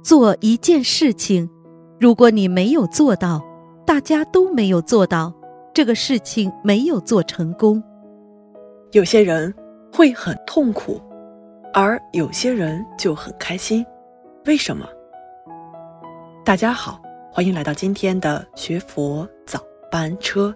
做一件事情，如果你没有做到，大家都没有做到，这个事情没有做成功。 有些人会很痛苦，而有些人就很开心，为什么？大家好，欢迎来到今天的学佛早班车。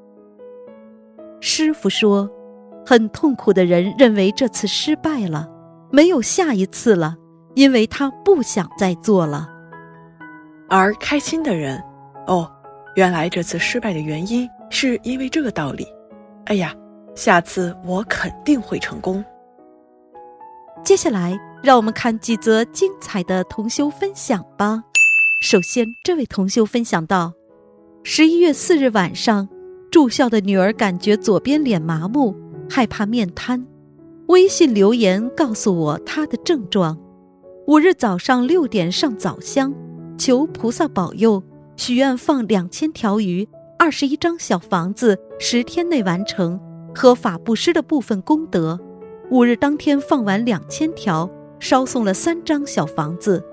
师父说，很痛苦的人认为这次失败了，没有下一次了，因为他不想再做了。 而开心的人，原来这次失败的原因是因为这个道理，哎呀，下次我肯定会成功。 接下来让我们看几则精彩的同修分享吧。首先，这位同修分享到，11月4日晚上，住校的女儿感觉左边脸麻木，害怕面瘫，微信留言告诉我她的症状。5日早上6点上早香，求菩萨保佑，许愿放2000条鱼，21张小房子，10天内完成，和法布施的部分功德。5日当天放完2000条，烧送了3张小房子。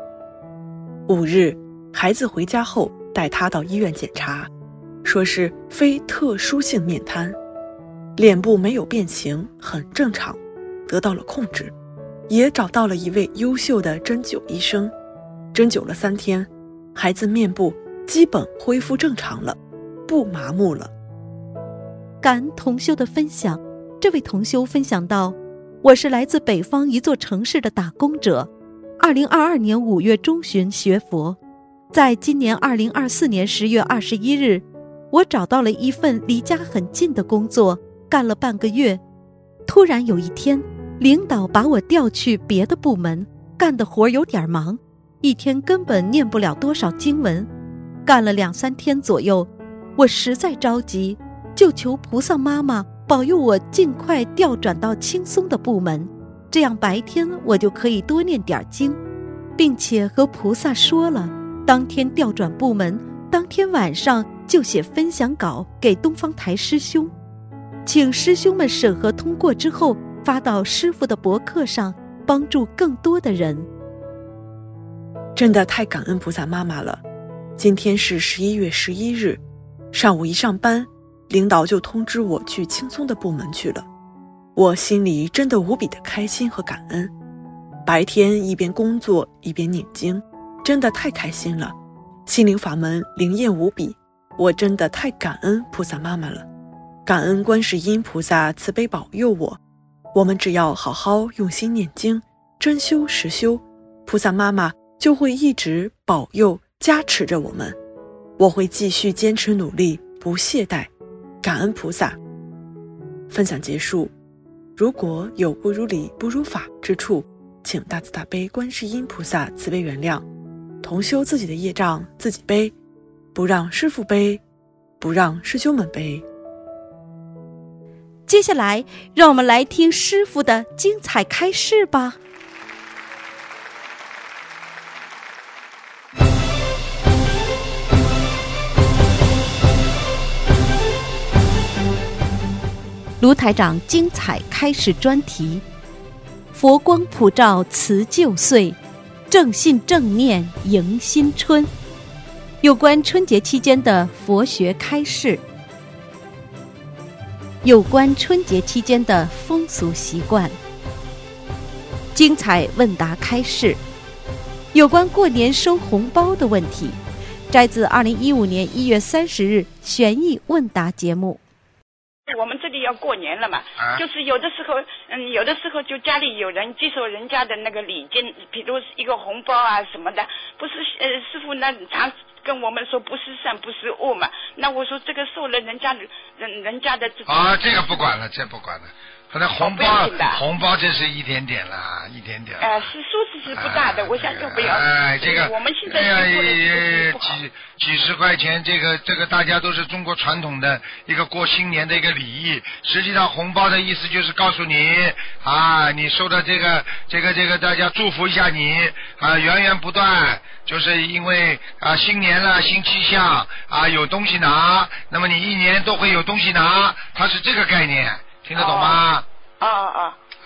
5日，孩子回家后带他到医院检查，说是非特殊性面瘫，脸部没有变形，很正常，得到了控制，也找到了一位优秀的针灸医生，针灸了3天，孩子面部基本恢复正常了，不麻木了。 感恩同修的分享。这位同修分享到，我是来自北方一座城市的打工者，2022年5月中旬学佛，在今年2024年10月21日，我找到了一份离家很近的工作，干了半个月。突然有一天，领导把我调去别的部门，干的活有点忙，一天根本念不了多少经文。干了2-3天左右，我实在着急，就求菩萨妈妈保佑我尽快调转到轻松的部门，这样白天我就可以多念点经，并且和菩萨说了，当天调转部门，当天晚上就写分享稿给东方台师兄，请师兄们审核通过之后发到师父的博客上，帮助更多的人。 真的太感恩菩萨妈妈了。今天是11月11日，上午一上班，领导就通知我去轻松的部门去了，我心里真的无比的开心和感恩。白天一边工作一边念经，真的太开心了，心灵法门灵验无比，我真的太感恩菩萨妈妈了，感恩观世音菩萨慈悲保佑我们只要好好用心念经，真修实修，菩萨妈妈就会一直保佑加持着我们。我会继续坚持努力，不懈怠，感恩菩萨。分享结束。如果有不如理不如法之处，请大慈大悲观世音菩萨慈悲原谅，同修自己的业障自己背，不让师父背，不让师兄们背。 接下来让我们来听师父的精彩开示吧。卢台长精彩开示专题：佛光普照辞旧岁，正信正念迎新春。有关春节期间的佛学开示，有关春节期间的风俗习惯，精彩问答开示，有关过年收红包的问题，摘自2015年1月30日悬疑问答节目。 我们这里要过年了嘛，就是有的时候就家里有人接受人家的那个礼金，比如一个红包啊什么的，不是师父那常跟我们说不是善不是恶嘛，那我说这个受了人家的这种这个不管了，这不管了。可能红包这是一点点啦，一点点。 是数字是不大的，我想就不要。 这个我们现在几十块钱，这个大家都是中国传统的一个过新年的一个礼仪。实际上红包的意思就是告诉你你收的这个大家祝福一下你源源不断，就是因为新年了新气象有东西拿，那么你一年都会有东西拿，它是这个概念。听得懂吗？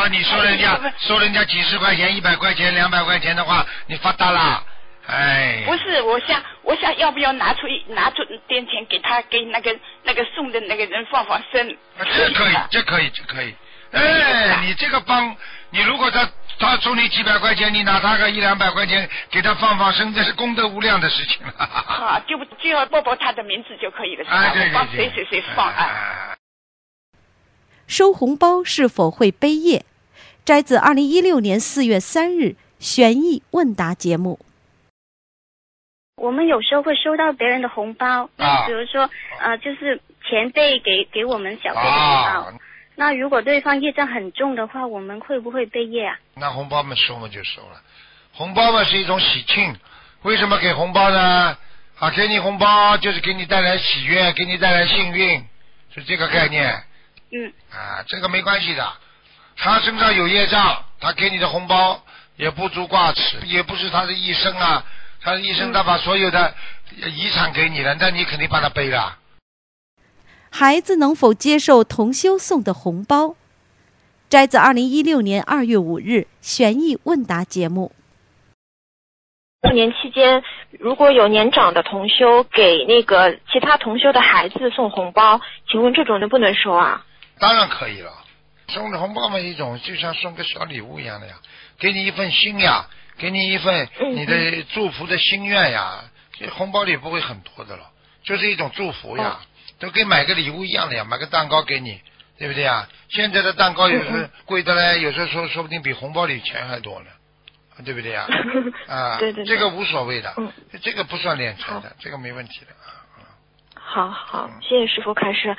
了你收人家几十块钱、100块钱、200块钱的话，你发达啦。哎， 不是，我想要不要拿出点钱给他，给那个送的那个人放生？ 这可以。哎，你这个帮，你如果他收你几百块钱，你拿他个100-200块钱给他放生，这是功德无量的事情了。 好，就要报他的名字就可以了，是吧？ 对， 帮谁放啊？ 收红包是否会背业？摘自2016年4月3日悬疑问答节目。 我们有时候会收到别人的红包，比如说就是前辈给我们小辈的红包，那如果对方业障很重的话，我们会不会背业啊？ 那红包嘛收嘛就收了，红包嘛是一种喜庆，为什么给红包呢？给你红包就是给你带来喜悦，给你带来幸运，是这个概念。这个没关系的，他身上有业障，他给你的红包也不足挂齿，也不是他的一生啊。他的医生他把所有的遗产给你了，那你肯定把他背了。 孩子能否接受同修送的红包？摘自2016年2月5日悬疑问答节目。 过年期间，如果有年长的同修给那个其他同修的孩子送红包，请问这种能不能收啊？ 当然可以了，送的红包嘛一种就像送个小礼物一样的呀，给你一份心呀。给你一份你的祝福的心愿呀，这红包里不会很多的了，就是一种祝福呀，都跟买个礼物一样的呀，买个蛋糕给你，对不对呀？现在的蛋糕有时贵的嘞，有时候说不定比红包里钱还多呢，对不对呀？对，这个无所谓的，这个不算敛财的，这个没问题的。 好，谢谢师父开示。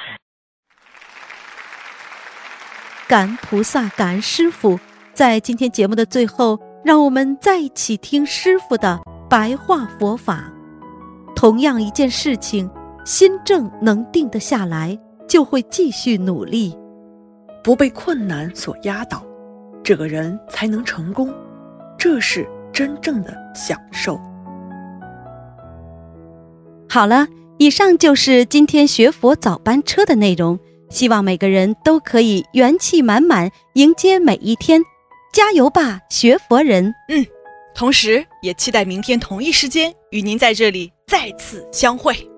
感恩菩萨，感恩师父。在今天节目的最后，让我们再一起听师父的白话佛法。同样一件事情，心正能定得下来，就会继续努力， 不被困难所压倒，这个人才能成功，这是真正的享受。 好了，以上就是今天学佛早班车的内容，希望每个人都可以元气满满迎接每一天。加油吧，学佛人！ 同时也期待明天同一时间与您在这里再次相会。